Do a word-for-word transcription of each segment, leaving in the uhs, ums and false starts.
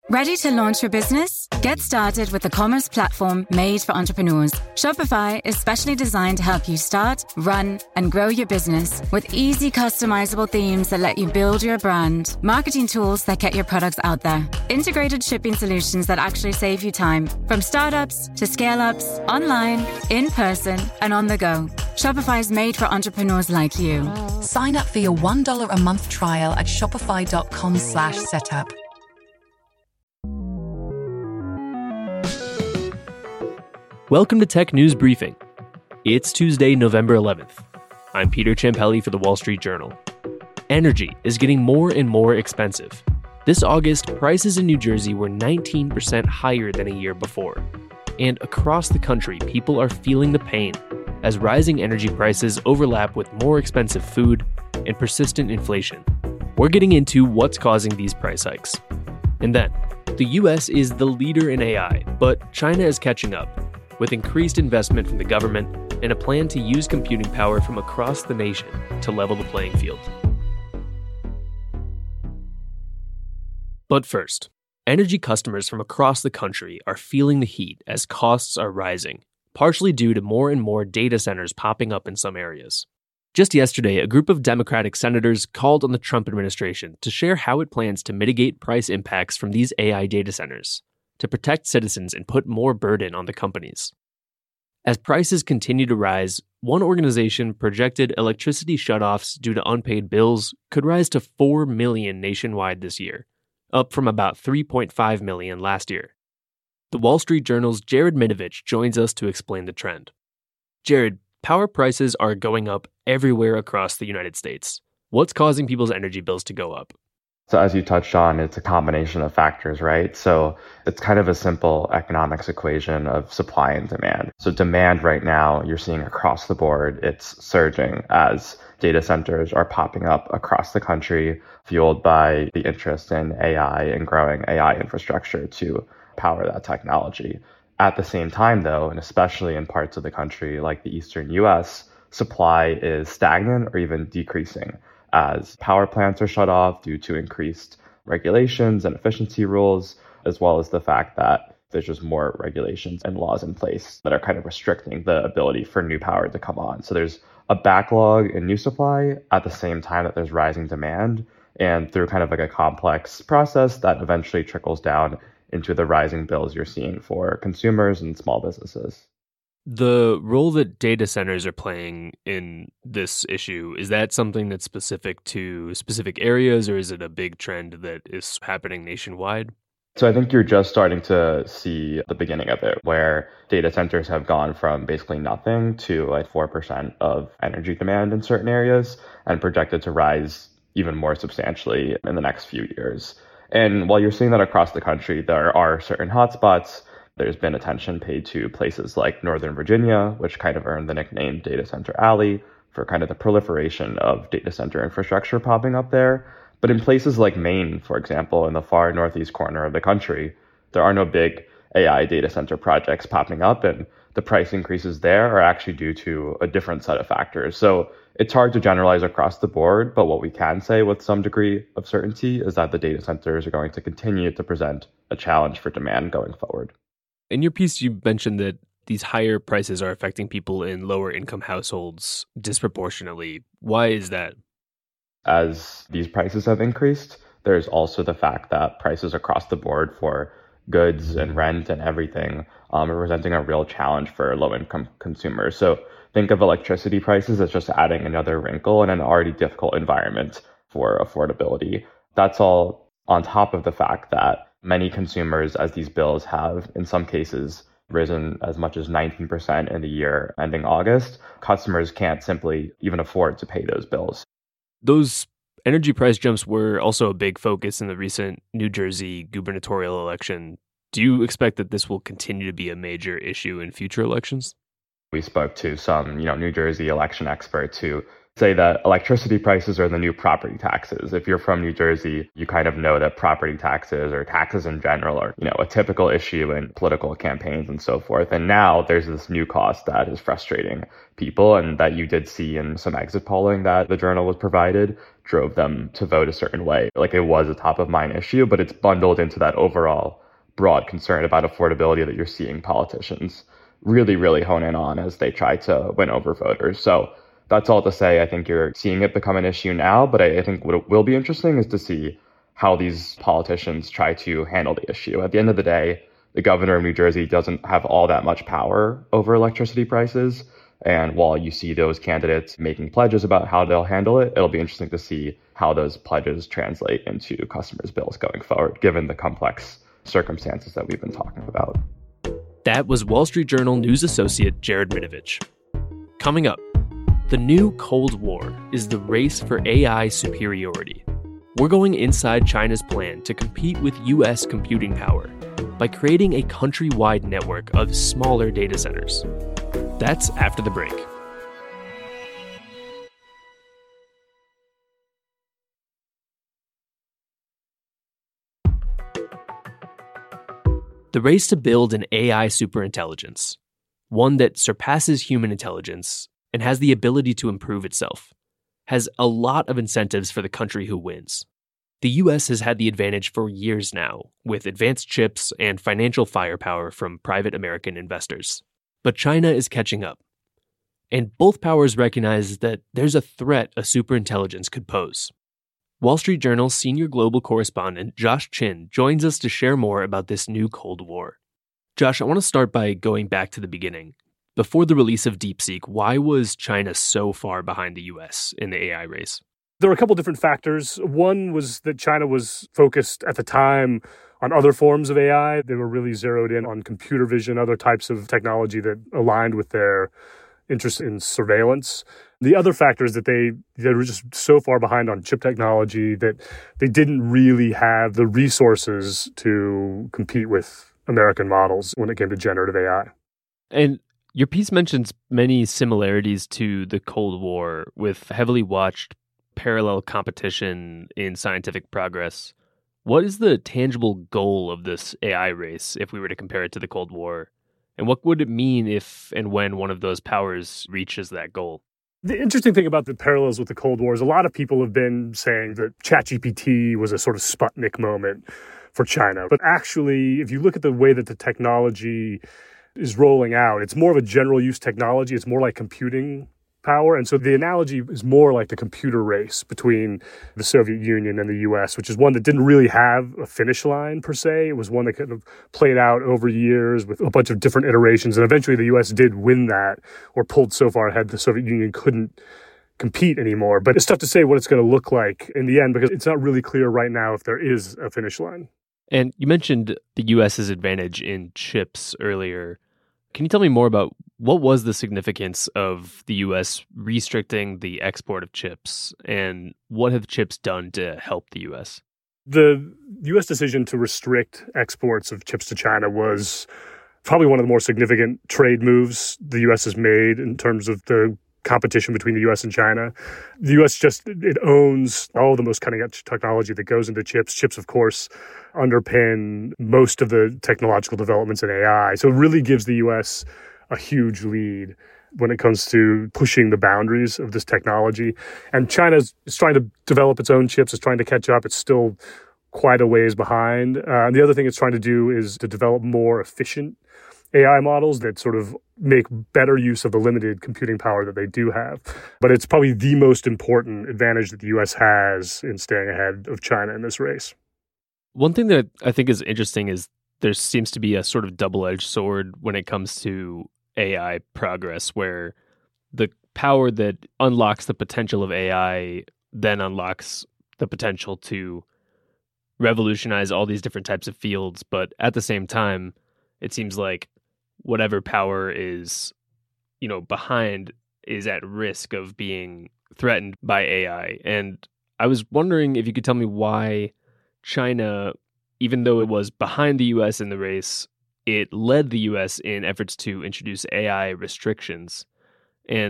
Ready to launch your business? Get started with the commerce platform made for entrepreneurs. Shopify is specially designed to help you start, run, and grow your business with easy customizable themes that let you build your brand, marketing tools that get your products out there, integrated shipping solutions that actually save you time, from startups to scale-ups, online, in person, and on the go. Shopify is made for entrepreneurs like you. Sign up for your one dollar a month trial at shopify.com slash setup. Welcome to Tech News Briefing. It's Tuesday, November eleventh. I'm Peter Ciampelli for the Wall Street Journal. Energy is getting more and more expensive. This August, prices in New Jersey were nineteen percent higher than a year before. And across the country, people are feeling the pain as rising energy prices overlap with more expensive food and persistent inflation. We're getting into what's causing these price hikes. And then, the U S is the leader in A I, but China is catching up, with increased investment from the government and a plan to use computing power from across the nation to level the playing field. But first, energy customers from across the country are feeling the heat as costs are rising, partially due to more and more data centers popping up in some areas. Just yesterday, a group of Democratic senators called on the Trump administration to share how it plans to mitigate price impacts from these A I data centers, to protect citizens and put more burden on the companies. As prices continue to rise, one organization projected electricity shutoffs due to unpaid bills could rise to four million nationwide this year, up from about three point five million last year. The Wall Street Journal's Jared Minovich joins us to explain the trend. Jared, power prices are going up everywhere across the United States. What's causing people's energy bills to go up? So as you touched on, it's a combination of factors, right? So it's kind of a simple economics equation of supply and demand. So demand right now, you're seeing across the board, it's surging as data centers are popping up across the country, fueled by the interest in A I and growing A I infrastructure to power that technology. At the same time, though, and especially in parts of the country like the eastern U S, supply is stagnant or even decreasing, as power plants are shut off due to increased regulations and efficiency rules, as well as the fact that there's just more regulations and laws in place that are kind of restricting the ability for new power to come on. So there's a backlog in new supply at the same time that there's rising demand, and through kind of like a complex process that eventually trickles down into the rising bills you're seeing for consumers and small businesses. The role that data centers are playing in this issue, is that something that's specific to specific areas, or is it a big trend that is happening nationwide? So I think you're just starting to see the beginning of it, where data centers have gone from basically nothing to like four percent of energy demand in certain areas and projected to rise even more substantially in the next few years. And while you're seeing that across the country, there are certain hotspots. There's been attention paid to places like Northern Virginia, which kind of earned the nickname Data Center Alley for kind of the proliferation of data center infrastructure popping up there. But in places like Maine, for example, in the far northeast corner of the country, there are no big A I data center projects popping up, and the price increases there are actually due to a different set of factors. So it's hard to generalize across the board, but what we can say with some degree of certainty is that the data centers are going to continue to present a challenge for demand going forward. In your piece, you mentioned that these higher prices are affecting people in lower income households disproportionately. Why is that? As these prices have increased, there's also the fact that prices across the board for goods and rent and everything um, are presenting a real challenge for low-income consumers. So think of electricity prices as just adding another wrinkle in an already difficult environment for affordability. That's all on top of the fact that many consumers, as these bills have, in some cases, risen as much as nineteen percent in the year ending August, customers can't simply even afford to pay those bills. Those energy price jumps were also a big focus in the recent New Jersey gubernatorial election. Do you expect that this will continue to be a major issue in future elections? We spoke to some, you know, New Jersey election experts who say that electricity prices are the new property taxes. If you're from New Jersey, you kind of know that property taxes or taxes in general are, you know, a typical issue in political campaigns and so forth. And now there's this new cost that is frustrating people, and that you did see in some exit polling that the Journal was provided drove them to vote a certain way. Like, it was a top of mind issue, but it's bundled into that overall broad concern about affordability that you're seeing politicians really, really hone in on as they try to win over voters. So that's all to say, I think you're seeing it become an issue now, but I, I think what will be interesting is to see how these politicians try to handle the issue. At the end of the day, the governor of New Jersey doesn't have all that much power over electricity prices. And while you see those candidates making pledges about how they'll handle it, it'll be interesting to see how those pledges translate into customers' bills going forward, given the complex circumstances that we've been talking about. That was Wall Street Journal news associate Jared Minovich. Coming up, the new Cold War is the race for A I superiority. We're going inside China's plan to compete with U S computing power by creating a countrywide network of smaller data centers. That's after the break. The race to build an A I superintelligence, one that surpasses human intelligence and has the ability to improve itself, has a lot of incentives for the country who wins. The U S has had the advantage for years now, with advanced chips and financial firepower from private American investors. But China is catching up. And both powers recognize that there's a threat a superintelligence could pose. Wall Street Journal senior global correspondent Josh Chin joins us to share more about this new Cold War. Josh, I want to start by going back to the beginning. Before the release of DeepSeek, why was China so far behind the U S in the A I race? There were a couple different factors. One was that China was focused at the time on other forms of A I. They were really zeroed in on computer vision, other types of technology that aligned with their interest in surveillance. The other factor is that they, they were just so far behind on chip technology that they didn't really have the resources to compete with American models when it came to generative A I. And your piece mentions many similarities to the Cold War, with heavily watched parallel competition in scientific progress. What is the tangible goal of this A I race if we were to compare it to the Cold War? And what would it mean if and when one of those powers reaches that goal? The interesting thing about the parallels with the Cold War is a lot of people have been saying that ChatGPT was a sort of Sputnik moment for China. But actually, if you look at the way that the technology is rolling out, it's more of a general use technology. It's more like computing power. And so the analogy is more like the computer race between the Soviet Union and the U S, which is one that didn't really have a finish line per se. It was one that kind of played out over years with a bunch of different iterations. And eventually the U S did win that, or pulled so far ahead the Soviet Union couldn't compete anymore. But it's tough to say what it's going to look like in the end, because it's not really clear right now if there is a finish line. And you mentioned the U S's advantage in chips earlier. Can you tell me more about what was the significance of the U S restricting the export of chips, and what have chips done to help the U S? The U S decision to restrict exports of chips to China was probably one of the more significant trade moves the U S has made in terms of the competition between the U S and China. The U S just, it owns all the most cutting-edge technology that goes into chips. Chips, of course, underpin most of the technological developments in A I. So it really gives the U S a huge lead when it comes to pushing the boundaries of this technology. And China is trying to develop its own chips, is trying to catch up. It's still quite a ways behind. Uh, and the other thing it's trying to do is to develop more efficient A I models that sort of make better use of the limited computing power that they do have. But it's probably the most important advantage that the U S has in staying ahead of China in this race. One thing that I think is interesting is there seems to be a sort of double-edged sword when it comes to A I progress, where the power that unlocks the potential of A I then unlocks the potential to revolutionize all these different types of fields. But at the same time, it seems like whatever power is, you know, behind is at risk of being threatened by A I. And I was wondering if you could tell me why China, even though it was behind the U S in the race, it led the U S in efforts to introduce A I restrictions. And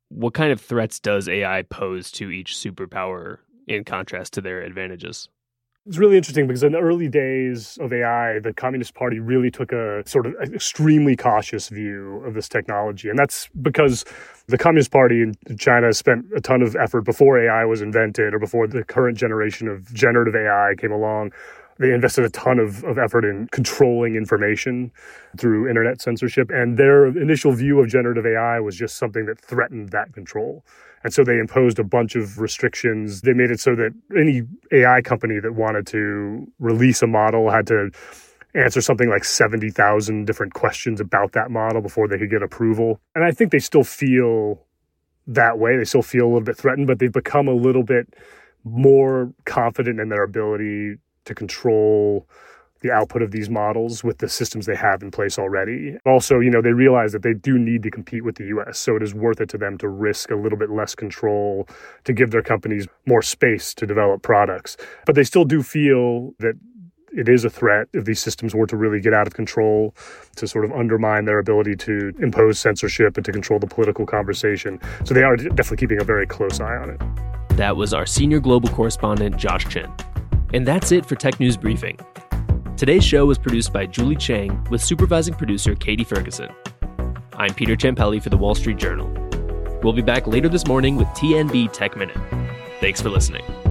what kind of threats does A I pose to each superpower in contrast to their advantages? It's really interesting because in the early days of A I, the Communist Party really took a sort of extremely cautious view of this technology. And that's because the Communist Party in China spent a ton of effort before A I was invented or before the current generation of generative A I came along. They invested a ton of, of effort in controlling information through internet censorship. And their initial view of generative A I was just something that threatened that control. And so they imposed a bunch of restrictions. They made it so that any A I company that wanted to release a model had to answer something like seventy thousand different questions about that model before they could get approval. And I think they still feel that way. They still feel a little bit threatened, but they've become a little bit more confident in their ability to control the output of these models with the systems they have in place already. Also, you know, they realize that they do need to compete with the U S, so it is worth it to them to risk a little bit less control to give their companies more space to develop products. But they still do feel that it is a threat if these systems were to really get out of control, to sort of undermine their ability to impose censorship and to control the political conversation. So they are definitely keeping a very close eye on it. That was our senior global correspondent, Josh Chen. And that's it for Tech News Briefing. Today's show was produced by Julie Chang with supervising producer Katie Ferguson. I'm Peter Ciampelli for The Wall Street Journal. We'll be back later this morning with T N B Tech Minute. Thanks for listening.